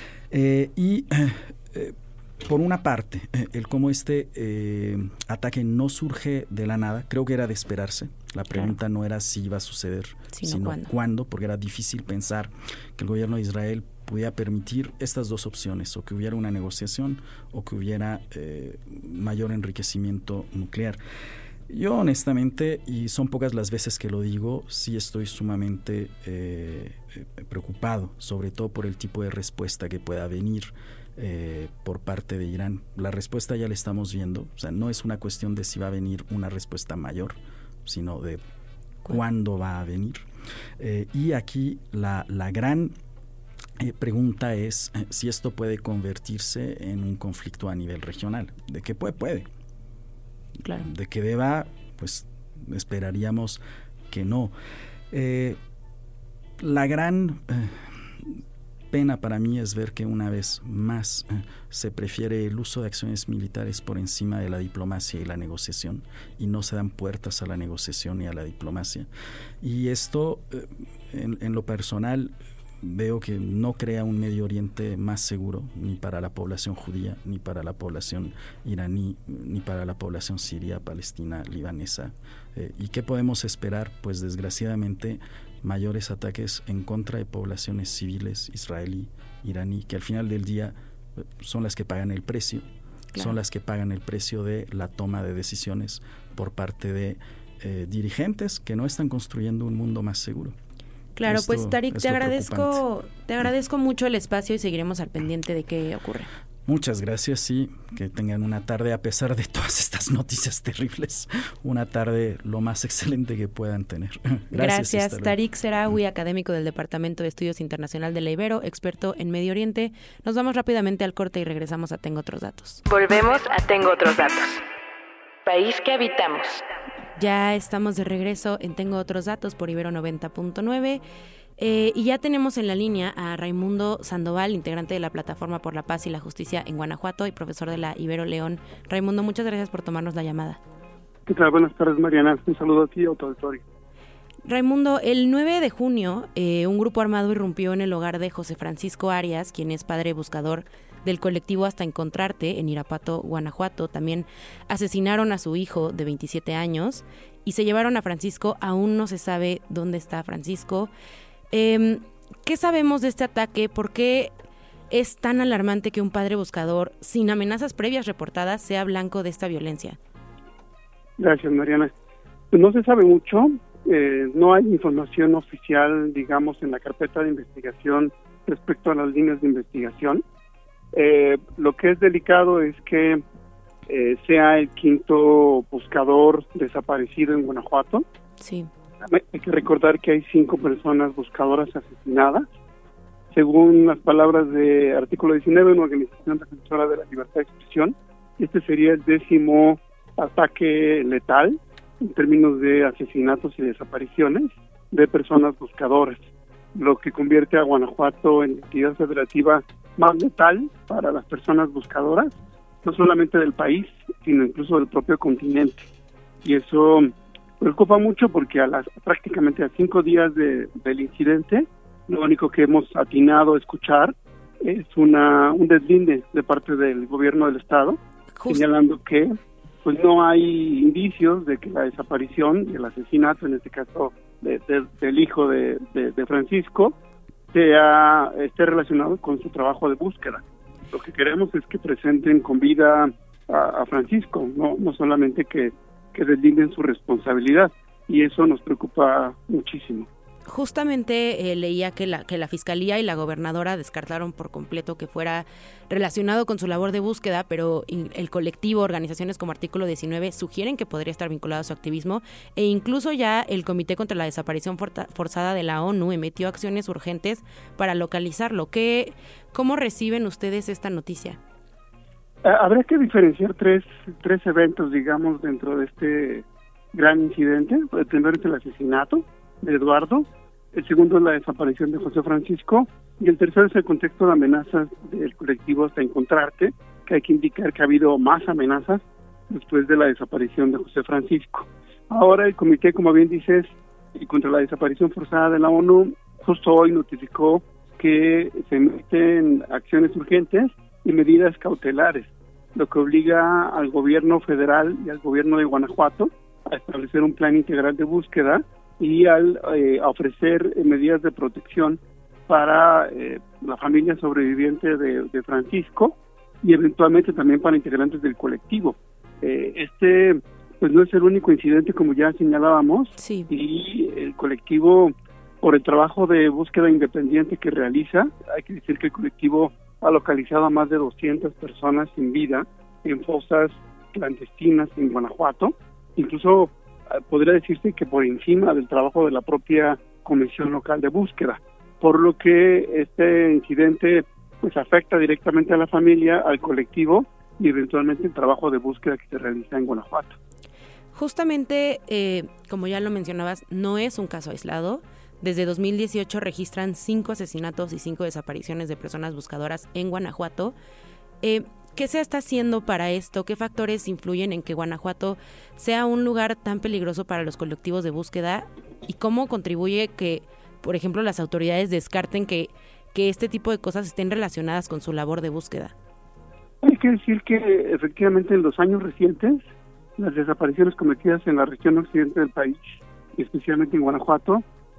Por una parte, el cómo este ataque no surge de la nada, creo que era de esperarse. La pregunta no era si iba a suceder, sino cuándo, porque era difícil pensar que el gobierno de Israel pudiera permitir estas dos opciones, o que hubiera una negociación o que hubiera mayor enriquecimiento nuclear. Yo honestamente, y son pocas las veces que lo digo, sí estoy sumamente preocupado, sobre todo por el tipo de respuesta que pueda venir por parte de Irán. La respuesta ya la estamos viendo, o sea, no es una cuestión de si va a venir una respuesta mayor, sino de cuándo va a venir. Y aquí la gran pregunta es si esto puede convertirse en un conflicto a nivel regional. ¿De qué puede? Claro. De que deba, pues esperaríamos que no. La gran pena para mí es ver que una vez más se prefiere el uso de acciones militares por encima de la diplomacia y la negociación, y no se dan puertas a la negociación y a la diplomacia. Y esto, en lo personal, veo que no crea un Medio Oriente más seguro, ni para la población judía, ni para la población iraní, ni para la población siria, palestina, libanesa. ¿Y qué podemos esperar? Pues desgraciadamente mayores ataques en contra de poblaciones civiles israelí, iraní, que al final del día son las que pagan el precio, son las que pagan el precio de la toma de decisiones por parte de dirigentes que no están construyendo un mundo más seguro. Claro, pues Tarik, te agradezco mucho el espacio y seguiremos al pendiente de qué ocurre. Muchas gracias y que tengan una tarde, a pesar de todas estas noticias terribles, una tarde lo más excelente que puedan tener. Gracias Tarik Seraoui, académico del Departamento de Estudios Internacional de la Ibero, experto en Medio Oriente. Nos vamos rápidamente al corte y regresamos a Tengo Otros Datos. Volvemos a Tengo Otros Datos. País que habitamos. Ya estamos de regreso en Tengo Otros Datos por Ibero 90.9. Y ya tenemos en la línea a Raimundo Sandoval, integrante de la Plataforma por la Paz y la Justicia en Guanajuato y profesor de la Ibero León. Raimundo, muchas gracias por tomarnos la llamada. ¿Qué tal? Buenas tardes, Mariana. Un saludo a ti y a tu auditorio. Raimundo, el 9 de junio, un grupo armado irrumpió en el hogar de José Francisco Arias, quien es padre buscador del colectivo Hasta Encontrarte en Irapuato, Guanajuato. También asesinaron a su hijo de 27 años y se llevaron a Francisco. Aún no se sabe dónde está Francisco. ¿Qué sabemos de este ataque? ¿Por qué es tan alarmante que un padre buscador, sin amenazas previas reportadas, sea blanco de esta violencia? Gracias, Mariana. Pues no se sabe mucho. No hay información oficial, digamos, en la carpeta de investigación respecto a las líneas de investigación. Lo que es delicado es que sea el quinto buscador desaparecido en Guanajuato. Sí. Hay que recordar que hay 5 personas buscadoras asesinadas. Según las palabras de Artículo 19, una organización defensora de la libertad de expresión, este sería el 10º ataque letal en términos de asesinatos y desapariciones de personas buscadoras, lo que convierte a Guanajuato en la entidad federativa más letal para las personas buscadoras, no solamente del país, sino incluso del propio continente. Y eso preocupa mucho porque prácticamente a 5 días del incidente, lo único que hemos atinado a escuchar es un deslinde de parte del gobierno del estado, señalando que pues no hay indicios de que la desaparición y el asesinato, en este caso del hijo de Francisco, esté relacionado con su trabajo de búsqueda. Lo que queremos es que presenten con vida a Francisco, no solamente que deslinden su responsabilidad, y eso nos preocupa muchísimo. Justamente leía que la Fiscalía y la Gobernadora descartaron por completo que fuera relacionado con su labor de búsqueda, pero el colectivo, organizaciones como Artículo 19 sugieren que podría estar vinculado a su activismo, e incluso ya el Comité contra la Desaparición Forzada de la ONU emitió acciones urgentes para localizarlo. ¿Cómo reciben ustedes esta noticia? Habría que diferenciar tres eventos, digamos, dentro de este gran incidente. El primero es el asesinato de Eduardo, el segundo es la desaparición de José Francisco, y el tercero es el contexto de amenazas del colectivo Hasta Encontrarte, que hay que indicar que ha habido más amenazas después de la desaparición de José Francisco. Ahora el comité, como bien dices, contra la desaparición forzada de la ONU, justo hoy notificó que se emiten acciones urgentes y medidas cautelares, lo que obliga al gobierno federal y al gobierno de Guanajuato a establecer un plan integral de búsqueda y a ofrecer medidas de protección para la familia sobreviviente de Francisco y eventualmente también para integrantes del colectivo. Pues no es el único incidente, como ya señalábamos, sí. Y el colectivo, por el trabajo de búsqueda independiente que realiza, hay que decir que el colectivo ha localizado a más de 200 personas sin vida en fosas clandestinas en Guanajuato. Incluso podría decirse que por encima del trabajo de la propia Comisión Local de Búsqueda, por lo que este incidente pues afecta directamente a la familia, al colectivo y eventualmente el trabajo de búsqueda que se realiza en Guanajuato. Justamente, como ya lo mencionabas, no es un caso aislado. Desde 2018 registran 5 asesinatos y 5 desapariciones de personas buscadoras en Guanajuato. ¿Qué se está haciendo para esto? ¿Qué factores influyen en que Guanajuato sea un lugar tan peligroso para los colectivos de búsqueda? ¿Y cómo contribuye que, por ejemplo, las autoridades descarten que este tipo de cosas estén relacionadas con su labor de búsqueda? Hay que decir que efectivamente en los años recientes las desapariciones cometidas en la región occidente del país, especialmente en Guanajuato,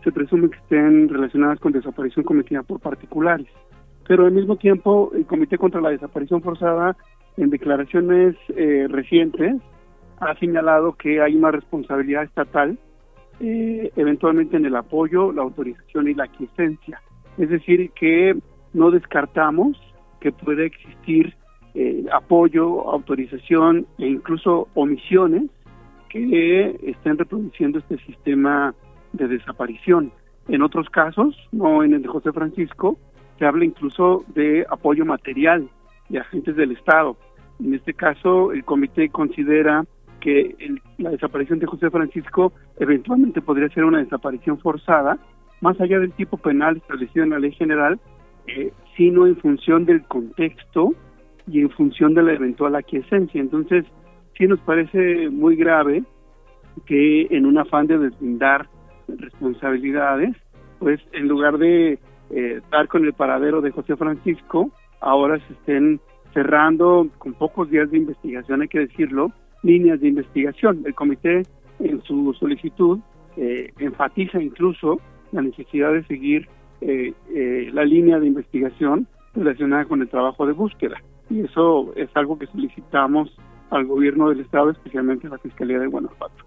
se presume que estén relacionadas con desaparición cometida por particulares. Pero al mismo tiempo, el Comité contra la Desaparición Forzada, en declaraciones recientes, ha señalado que hay una responsabilidad estatal, eventualmente en el apoyo, la autorización y la aquiescencia. Es decir, que no descartamos que puede existir apoyo, autorización e incluso omisiones que estén reproduciendo este sistema de desaparición. En otros casos, no en el de José Francisco, se habla incluso de apoyo material de agentes del Estado. En este caso, el comité considera que la desaparición de José Francisco eventualmente podría ser una desaparición forzada, más allá del tipo penal establecido en la ley general, sino en función del contexto y en función de la eventual aquiescencia. Entonces, sí nos parece muy grave que en un afán de deslindar responsabilidades, pues en lugar de dar con el paradero de José Francisco, ahora se estén cerrando con pocos días de investigación, hay que decirlo, líneas de investigación. El comité en su solicitud enfatiza incluso la necesidad de seguir la línea de investigación relacionada con el trabajo de búsqueda, y eso es algo que solicitamos al gobierno del estado, especialmente a la Fiscalía de Guanajuato.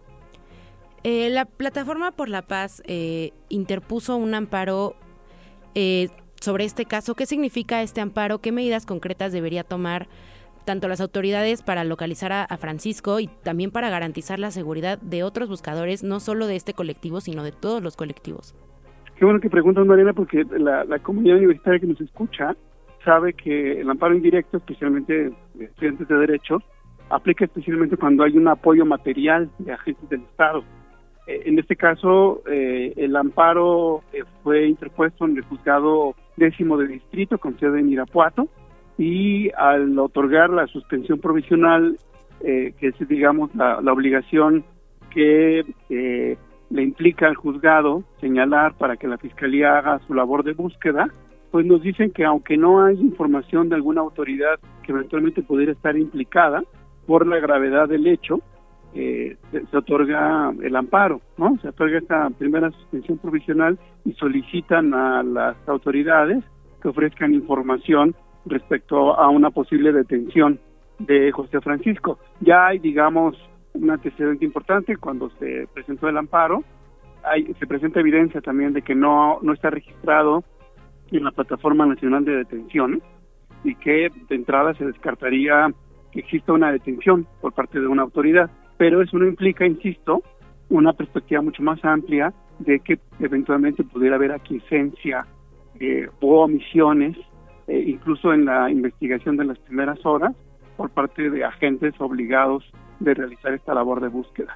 La Plataforma por la Paz interpuso un amparo sobre este caso. ¿Qué significa este amparo? ¿Qué medidas concretas debería tomar tanto las autoridades para localizar a Francisco y también para garantizar la seguridad de otros buscadores, no solo de este colectivo, sino de todos los colectivos? Qué bueno que preguntas, Mariana, porque la comunidad universitaria que nos escucha sabe que el amparo indirecto, especialmente estudiantes de Derecho, aplica especialmente cuando hay un apoyo material de agentes del Estado. En este caso, el amparo fue interpuesto en el juzgado 10º de distrito con sede en Irapuato, y al otorgar la suspensión provisional, que es, digamos, la obligación que le implica al juzgado señalar para que la Fiscalía haga su labor de búsqueda, pues nos dicen que aunque no hay información de alguna autoridad que eventualmente pudiera estar implicada por la gravedad del hecho, se otorga el amparo, ¿no? Se otorga esta primera suspensión provisional y solicitan a las autoridades que ofrezcan información respecto a una posible detención de José Francisco. Ya hay, digamos, un antecedente importante cuando se presentó el amparo. Se presenta evidencia también de que no está registrado en la Plataforma Nacional de Detención, y que de entrada se descartaría que exista una detención por parte de una autoridad. Pero eso no implica, insisto, una perspectiva mucho más amplia de que eventualmente pudiera haber aquiescencia o omisiones, incluso en la investigación de las primeras horas, por parte de agentes obligados de realizar esta labor de búsqueda.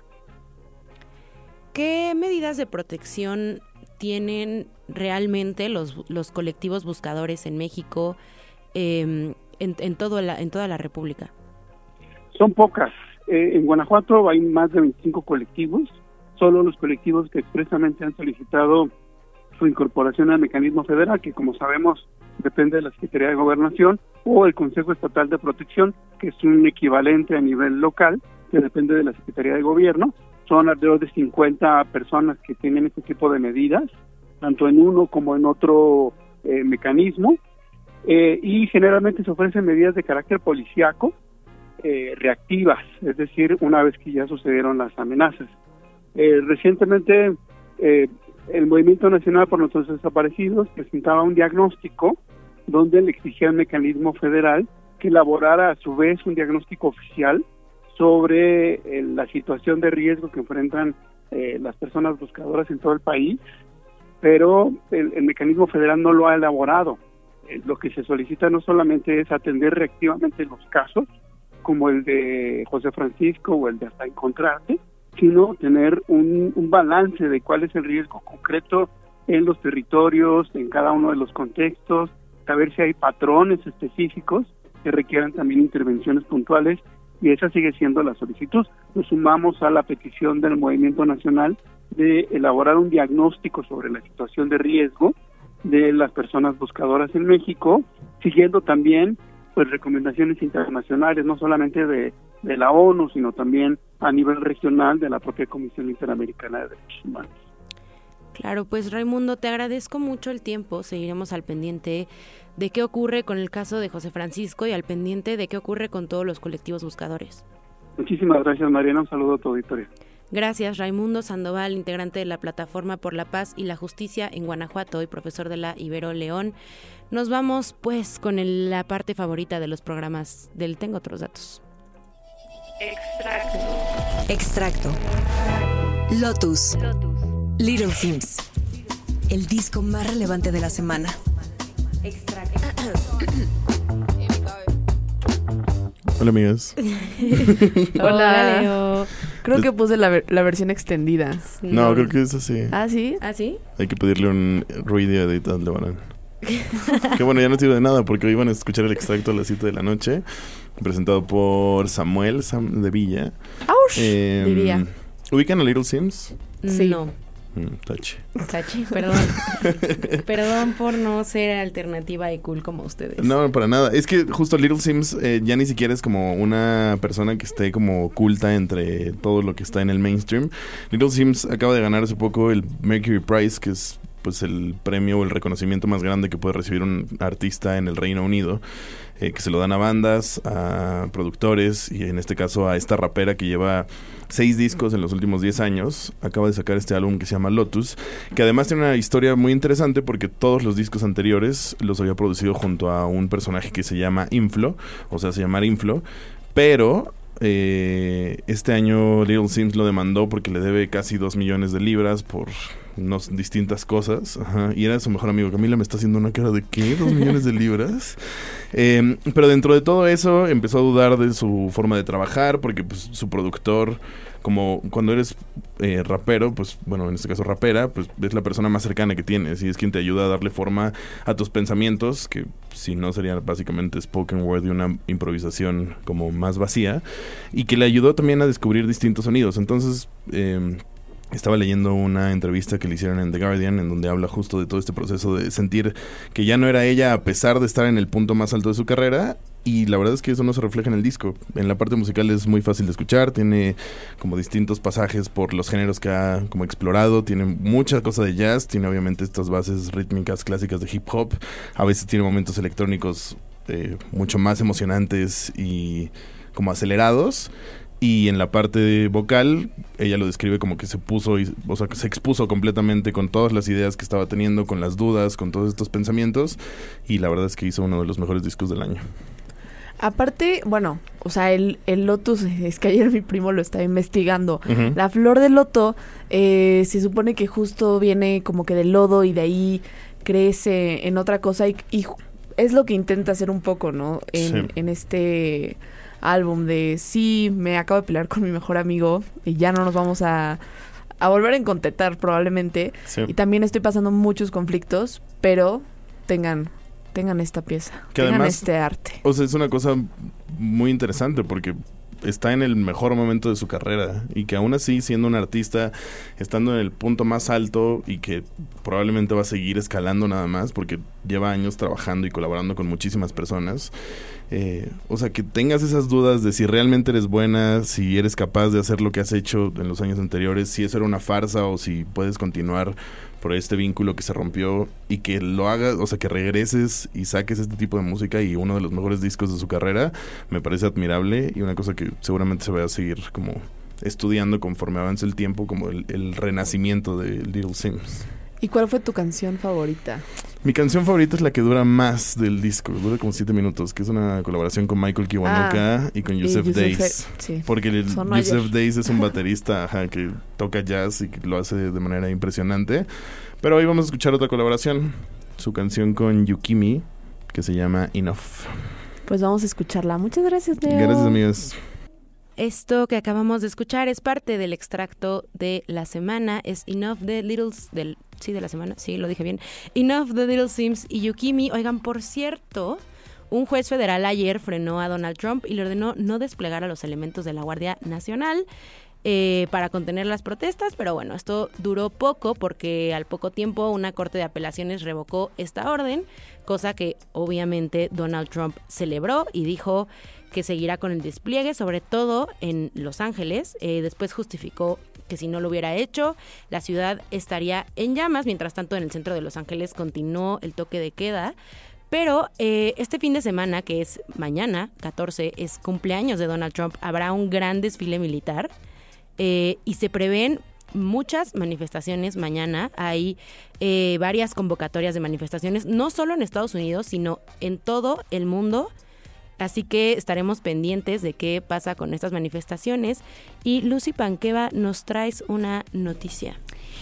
¿Qué medidas de protección tienen realmente los colectivos buscadores en México, en toda la República? Son pocas. En Guanajuato hay más de 25 colectivos. Solo los colectivos que expresamente han solicitado su incorporación al mecanismo federal, que como sabemos depende de la Secretaría de Gobernación, o el Consejo Estatal de Protección, que es un equivalente a nivel local, que depende de la Secretaría de Gobierno. Son alrededor de 50 personas que tienen este tipo de medidas, tanto en uno como en otro mecanismo, y generalmente se ofrecen medidas de carácter policíaco, reactivas, es decir, una vez que ya sucedieron las amenazas. Recientemente, el Movimiento Nacional por Nuestros Desaparecidos presentaba un diagnóstico donde le exigía al mecanismo federal que elaborara a su vez un diagnóstico oficial sobre la situación de riesgo que enfrentan las personas buscadoras en todo el país, pero el mecanismo federal no lo ha elaborado. Lo que se solicita no solamente es atender reactivamente los casos, como el de José Francisco o el de Hasta Encontrarte, sino tener un balance de cuál es el riesgo concreto en los territorios, en cada uno de los contextos, saber si hay patrones específicos que requieran también intervenciones puntuales, y esa sigue siendo la solicitud. Nos sumamos a la petición del Movimiento Nacional de elaborar un diagnóstico sobre la situación de riesgo de las personas buscadoras en México, siguiendo también pues recomendaciones internacionales, no solamente de la ONU, sino también a nivel regional de la propia Comisión Interamericana de Derechos Humanos. Claro, pues Raimundo, te agradezco mucho el tiempo. Seguiremos al pendiente de qué ocurre con el caso de José Francisco y al pendiente de qué ocurre con todos los colectivos buscadores. Muchísimas gracias, Mariana. Un saludo a tu auditorio. Gracias, Raimundo Sandoval, integrante de la Plataforma por la Paz y la Justicia en Guanajuato y profesor de la Ibero León. Nos vamos pues con la parte favorita de los programas del Tengo Otros Datos. Extracto. Lotus. Little Sims. El disco más relevante de la semana. Hola, amigas. Hola, Leo. Creo que puse la versión extendida. No, creo que es así. ¿Ah, sí? ¿Ah, sí? Hay que pedirle un ruido de edad, Lebanon. Que bueno, ya no sirve de nada porque hoy van a escuchar el extracto a las 7 de la noche, presentado por Sam de Villa. Diría. ¿Ubican a Little Sims? Sí. No. Tache, perdón. Perdón por no ser alternativa y cool como ustedes. No, para nada. Es que justo Little Sims ya ni siquiera es como una persona que esté como oculta entre todo lo que está en el mainstream. Little Sims acaba de ganar hace poco el Mercury Prize, que es pues el premio o el reconocimiento más grande que puede recibir un artista en el Reino Unido, que se lo dan a bandas, a productores y en este caso a esta rapera que lleva 6 discos en los últimos 10 años. Acaba de sacar este álbum que se llama Lotus, que además tiene una historia muy interesante porque todos los discos anteriores los había producido junto a un personaje que se llama Inflo, o sea, se llama Inflo, pero este año Little Sims lo demandó porque le debe casi 2 millones de libras por distintas cosas. Ajá. Y era su mejor amigo. Camila me está haciendo una cara de ¿qué? 2 millones de libras. Pero dentro de todo eso empezó a dudar de su forma de trabajar porque pues, su productor, como cuando eres rapero, pues bueno, en este caso rapera, pues es la persona más cercana que tienes y es quien te ayuda a darle forma a tus pensamientos, que si no sería básicamente spoken word y una improvisación como más vacía, y que le ayudó también a descubrir distintos sonidos. Entonces estaba leyendo una entrevista que le hicieron en The Guardian, en donde habla justo de todo este proceso de sentir que ya no era ella a pesar de estar en el punto más alto de su carrera, y la verdad es que eso no se refleja en el disco. En la parte musical es muy fácil de escuchar, tiene como distintos pasajes por los géneros que ha como explorado, tiene mucha cosa de jazz, tiene obviamente estas bases rítmicas clásicas de hip hop, a veces tiene momentos electrónicos mucho más emocionantes y como acelerados. Y en la parte vocal, ella lo describe como que se puso, o sea, que se expuso completamente con todas las ideas que estaba teniendo, con las dudas, con todos estos pensamientos. Y la verdad es que hizo uno de los mejores discos del año. Aparte, bueno, o sea, el Lotus, es que ayer mi primo lo estaba investigando. Uh-huh. La flor de loto se supone que justo viene como que del lodo y de ahí crece en otra cosa. Y es lo que intenta hacer un poco, ¿no? En este álbum de sí, me acabo de pelear con mi mejor amigo y ya no nos vamos a volver a encontrar probablemente. Sí. Y también estoy pasando muchos conflictos, pero tengan esta pieza, que tengan además, este arte. O sea, es una cosa muy interesante porque está en el mejor momento de su carrera y que aún así, siendo un artista, estando en el punto más alto y que probablemente va a seguir escalando nada más porque lleva años trabajando y colaborando con muchísimas personas, o sea, que tengas esas dudas de si realmente eres buena, si eres capaz de hacer lo que has hecho en los años anteriores, si eso era una farsa o si puedes continuar por este vínculo que se rompió y que lo hagas, o sea, que regreses y saques este tipo de música y uno de los mejores discos de su carrera, me parece admirable y una cosa que seguramente se va a seguir como estudiando conforme avance el tiempo, como el renacimiento de Little Sims. ¿Y cuál fue tu canción favorita? Mi canción favorita es la que dura más del disco, dura como 7 minutos, que es una colaboración con Michael Kiwanuka y con Yusef Days. Sí. Porque Yusef Days es un baterista que toca jazz y que lo hace de manera impresionante. Pero hoy vamos a escuchar otra colaboración, su canción con Yukimi, que se llama Enough. Pues vamos a escucharla. Muchas gracias, Leo. Gracias, amigas. Esto que acabamos de escuchar es parte del extracto de la semana, es Enough de de la semana, sí, lo dije bien. Enough de Little Sims y Yukimi. Oigan, por cierto, un juez federal ayer frenó a Donald Trump y le ordenó no desplegar a los elementos de la Guardia Nacional para contener las protestas, pero bueno, esto duró poco porque al poco tiempo una corte de apelaciones revocó esta orden, cosa que obviamente Donald Trump celebró y dijo que seguirá con el despliegue, sobre todo en Los Ángeles. Después justificó que si no lo hubiera hecho, la ciudad estaría en llamas. Mientras tanto, en el centro de Los Ángeles continuó el toque de queda. Pero este fin de semana, que es mañana, 14, es cumpleaños de Donald Trump, habrá un gran desfile militar y se prevén muchas manifestaciones mañana. Hay varias convocatorias de manifestaciones, no solo en Estados Unidos, sino en todo el mundo. Así que estaremos pendientes de qué pasa con estas manifestaciones. Y Lucy Panqueva, nos traes una noticia.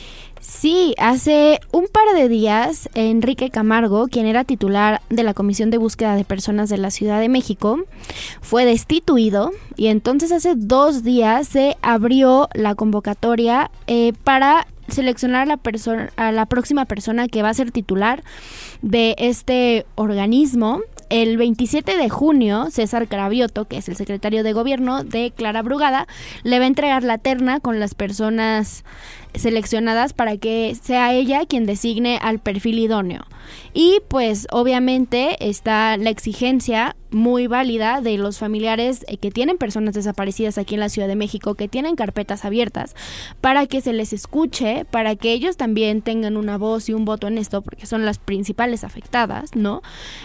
Sí, hace un par de días, Enrique Camargo, quien era titular de la Comisión de Búsqueda de Personas de la Ciudad de México, fue destituido y entonces hace 2 días se abrió la convocatoria para seleccionar a la próxima persona que va a ser titular de este organismo. El 27 de junio, César Cravioto, que es el secretario de Gobierno de Clara Brugada, le va a entregar la terna con las personas seleccionadas para que sea ella quien designe al perfil idóneo. Y pues obviamente está la exigencia muy válida de los familiares que tienen personas desaparecidas aquí en la Ciudad de México, que tienen carpetas abiertas, para que se les escuche, para que ellos también tengan una voz y un voto en esto, porque son las principales afectadas, ¿no?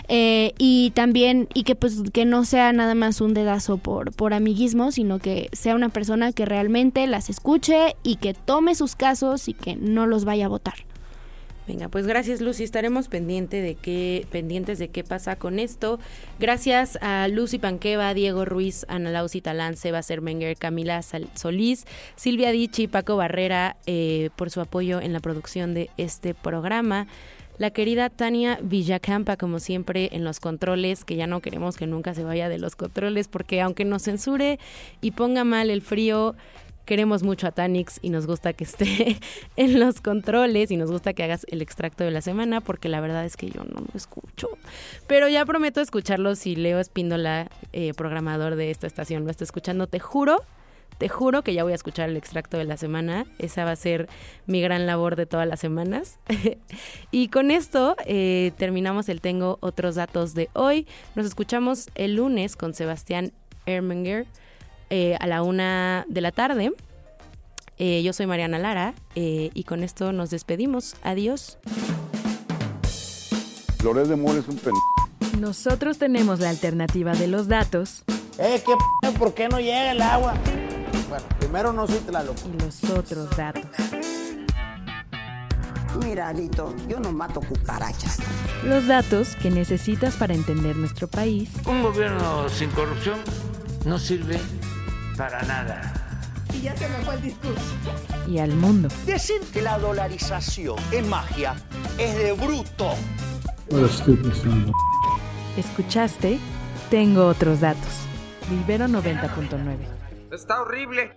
Y también, y que pues que no sea nada más un dedazo por amiguismo, sino que sea una persona que realmente las escuche y que tome sus casos y que no los vaya a votar. Venga, pues gracias, Lucy. Estaremos pendientes de qué pasa con esto. Gracias a Lucy Panqueva, Diego Ruiz, Ana Lausi Talán, Seba Sermenger, Camila Solís, Silvia Dichi, Paco Barrera, por su apoyo en la producción de este programa. La querida Tania Villacampa, como siempre, en los controles, que ya no queremos que nunca se vaya de los controles, porque aunque nos censure y ponga mal el frío, queremos mucho a Tanix y nos gusta que esté en los controles y nos gusta que hagas el extracto de la semana, porque la verdad es que yo no lo escucho. Pero ya prometo escucharlo si Leo Espíndola, programador de esta estación, lo está escuchando. Te juro que ya voy a escuchar el extracto de la semana. Esa va a ser mi gran labor de todas las semanas. Y con esto terminamos el Tengo Otros Datos de hoy. Nos escuchamos el lunes con Sebastián Ermenger a la 1 de la tarde. Yo soy Mariana Lara y con esto nos despedimos. Adiós. Flores de Mora es un Nosotros tenemos la alternativa de los datos. ¿Por qué no llega el agua? Bueno, primero no soy Tlaloc. Y los otros datos. Mira, Alito, yo no mato cucarachas. Los datos que necesitas para entender nuestro país. Un gobierno sin corrupción no sirve para nada. Y ya se me fue el discurso. Y al mundo. Decir que la dolarización es magia es de bruto. Escuchaste Tengo Otros Datos. Ibero 90.9. Está horrible.